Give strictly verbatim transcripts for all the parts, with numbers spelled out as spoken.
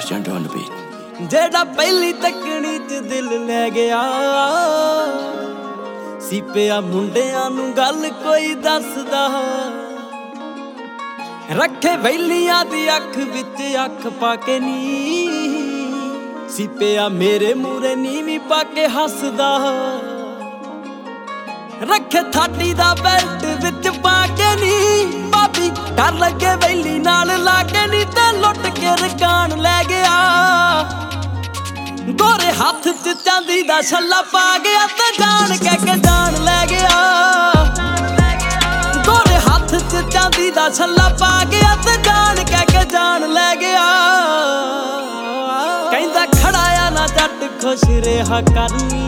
Junto on the beat. ਜਿਹੜਾ ਪਹਿਲੀ ਤੱਕਣੀ ਚ ਦਿਲ ਲੈ ਗਿਆ ਸੀ ਪਿਆ ਮੁੰਡਿਆਂ ਨੂੰ ਗੱਲ ਕੋਈ ਦੱਸਦਾ ਰੱਖੇ ਵੈਲੀਆਂ ਦੀ ਅੱਖ ਵਿੱਚ ਅੱਖ ਪਾ ਕੇ ਨੀ ਸੀ ਪਿਆ ਮੇਰੇ ਮੂਰੇ ਨੀਵੀਂ ਪਾ ਕੇ ਹੱਸਦਾ ਰੱਖੇ ਥਾਟੀ ਦਾ ਬੈਲਟ ਵਿੱਚ ਪਾ ਕੇ ਨੀ ਭਾਬੀ ਡਰ ਲੱਗੇ ਵੈਲੀ ਨਾਲ ਲਾ ਕੇ ਨੀ ਤੇ ਲੁੱਟ ਕੇ ਰਕਾਨ ਲੈ ਗਿਆ ਗੋਰੇ ਹੱਥ ਚ ਚਾਂਦੀ ਦਾ ਛੱਲਾ ਪਾ ਗਿਆ ਤੇ ਜਾਣ ਕਹਿ ਕੇ ਜਾਨ ਲੈ ਗਿਆ ਗੋਰੇ ਹੱਥ ਚ ਚਾਂਦੀ ਦਾ ਛੱਲਾ ਪਾ ਗਿਆ ਤੇ ਜਾਣ ਕਹਿ ਕੇ ਜਾਨ ਲੈ ਗਿਆ ਕਹਿੰਦਾ ਖੜਾ ਆ ਨਾ ਜੱਟ ਖੁਸ਼ ਰਿਹਾ ਕਰਨੀ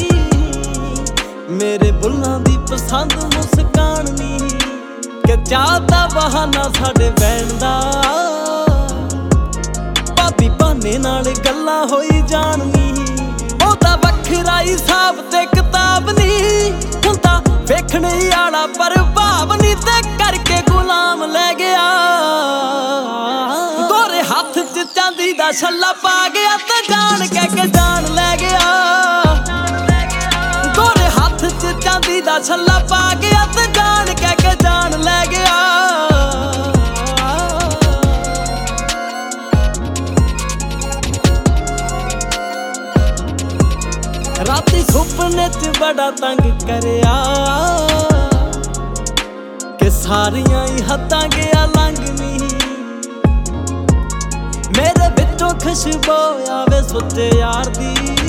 ਮੇਰੇ ਬੁੱਲਾਂ ਦੀ ਪਸੰਦ ਮੁਸਕਾਨ ਨੀ ਕਿ ਚਾਹ ਦਾ ਬਹਾਨਾ ਸਾਡੇ ਬੈਣ ਦਾ ਭਾਬੀ ਬਹਾਨੇ ਨਾਲ ਗੱਲਾਂ ਹੋਈ ਜਾਣਨੀ ਉਹਦਾ ਵੱਖਰਾ ਹੀ ਹਿਸਾਬ ਤੇ ਕਿਤਾਬ ਨੀ ਹੁੰਦਾ ਵੇਖਣ ਵਾਲਾ ਪ੍ਰਭਾਵ ਨੀ ਤੇ ਕਰਕੇ ਗੁਲਾਮ ਲੈ ਗਿਆ ਗੋਰੇ ਹੱਥ ਚ ਚਾਂਦੀ ਦਾ ਛੱਲਾ ਪਾ ਗਿਆ ਤੇ ਜਾਣ ਕਹਿ ਕੇ ਜਾਨ ਲੈ ਗਿਆ ਗੋਰੇ ਹੱਥ ਚ ਚਾਂਦੀ ਦਾ ਛੱਲਾ ਪਾ ਗਿਆ ਤੇ ਜਾਣ ਕਹਿ ਕੇ ਜਾਨ ਲੈ ਗਿਆ ਰਾਤੀ ਸੁਪਨੇ ਚ ਬੜਾ ਤੰਗ ਕਰਿਆ ਕਿ ਸਾਰੀਆਂ ਹੀ ਹੱਦਾਂ ਗਿਆ ਲੰਘਨੀ ਮੇਰੇ ਵਿੱਚੋਂ ਖੁਸ਼ਬੂ ਆਵੇ ਸੁੱਤੇ ਯਾਰ ਦੀ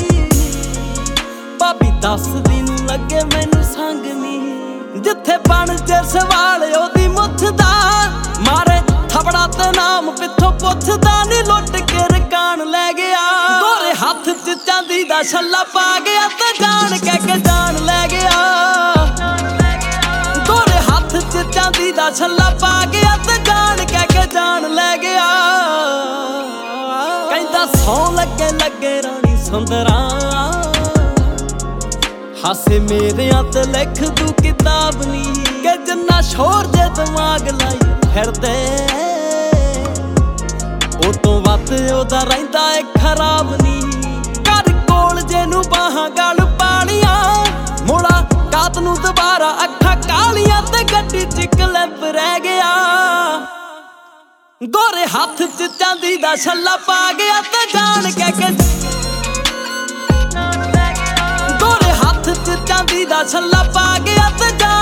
ਭਾਬੀ ਦੱਸਦੀ ਨੂੰ ਲੱਗੇ ਮੈਨੂੰ ਸੰਗ ਨੀ ਜਿੱਥੇ ਬਣ ਜੇ ਸਵਾਲ ਉਹਦੀ ਮੁੱਠ ਦਾ ਮਾਰੇ ਥਪੜਾ ਤੇ ਨਾਮ ਪਿੱਛੋਂ ਪੁੱਛਦਾ ਨੀ ਲੁੱਟ ਕੇ ਰਕਾਨ ਲੈ ਗਿਆ ਗੋਰੇ ਹੱਥ ਚ ਚਾਂਦੀ ਦਾ ਛੱਲਾ ਪਾ ਗਿਆ ਤੇ ਜਾਣ ਕਹਿ ਕੇ ਜਾਨ ਲੈ ਗਿਆ ਗੋਰੇ ਹੱਥ ਚ ਚਾਂਦੀ ਦਾ ਛੱਲਾ ਪਾ ਗਿਆ ਤੇ ਜਾਣ ਕਹਿ ਕੇ ਜਾਨ ਲੈ ਗਿਆ ਕਹਿੰਦਾ ਸੌ ਲੱਗੇ ਲੱਗੇ ਰਾਣੀ ਸੁੰਦਰਾ ਹਾਸੇ ਮੇਰਿਆਂ ਤੇ ਲਿਖ ਦੂ ਕਿਤਾਬ ਨੀ ਕਿ ਜਿੰਨਾ ਸ਼ੋਰ ਜੇ ਦਿਮਾਗ ਲਾਈ ਫਿਰਦੇ ਉਹ ਤੋਂ ਵੱਧ ਉਹਦਾ ਰਹਿੰਦਾ ਏ ਖਰਾਬ ਨੀ ਘਰ ਕੋਲ ਜੇ ਨੂੰ ਬਾਹਾਂ ਗਲ ਪਾਲੀਆਂ ਮੁੜਾ ਕਾਤ ਨੂੰ ਦੁਬਾਰਾ ਅੱਖਾਂ ਕਾਲੀਆਂ ਤੇ ਗੱਡੀ ਚ ਕਲਿੱਪ ਰਹਿ ਗਿਆ ਗੋਰੇ ਹੱਥ ਚ ਚਾਂਦੀ ਦਾ ਛੱਲਾ ਪਾ ਗਿਆ ਤੇ ਜਾਣ ਕਹਿ ਕੇ ਗੋਰੇ ਹੱਥ ਚ ਚਾਂਦੀ ਦਾ ਛੱਲਾ ਪਾ ਗਿਆ ਤੇ